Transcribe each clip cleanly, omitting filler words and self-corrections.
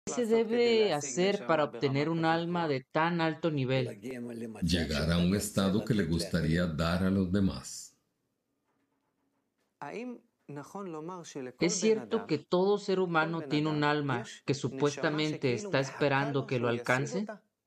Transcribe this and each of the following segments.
¿Qué se debe hacer para obtener un alma de tan alto nivel? Llegar a un estado que le gustaría dar a los demás. ¿Es cierto que todo ser humano tiene un alma que supuestamente está esperando que lo alcance?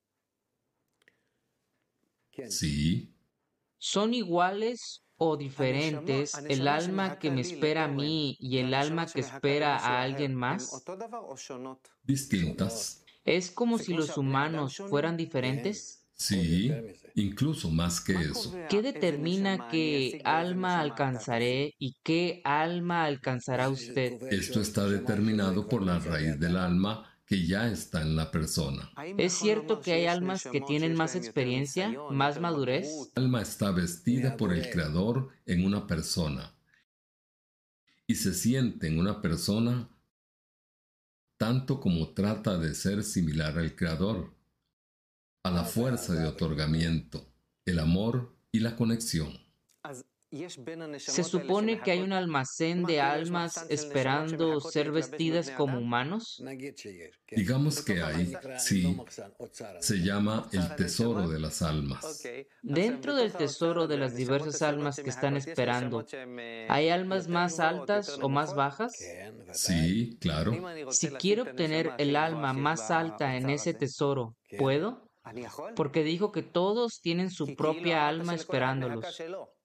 Sí, ¿Son iguales o diferentes el alma que me espera a mí y el alma que espera a alguien más? distintas. ¿Es como si los humanos fueran diferentes? Sí, incluso más que eso. ¿Qué determina qué alma alcanzaré y qué alma alcanzará usted? Esto está determinado por la raíz del alma que ya está en la persona. ¿Es cierto que hay almas que tienen más experiencia, más madurez? El alma está vestida por el Creador en una persona y se siente en una persona tanto como trata de ser similar al Creador, a la fuerza de otorgamiento, el amor y la conexión. Se supone que hay un almacén de almas esperando ser vestidas como humanos. Digamos que hay, sí, se llama el tesoro de las almas. Dentro del tesoro de las diversas almas que están esperando, ¿hay almas más altas o más bajas? Sí, claro, Si quiero obtener el alma más alta en ese tesoro, ¿puedo? Porque dijo que todos tienen su propia alma esperándolos.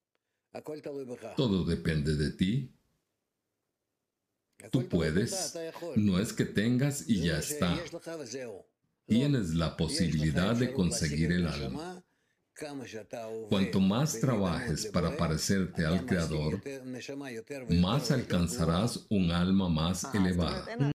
todo depende de ti. Tú puedes, no es que tengas y ya está. Tienes la posibilidad de conseguir el alma. Cuanto más trabajes para parecerte al Creador, más alcanzarás un alma más elevada.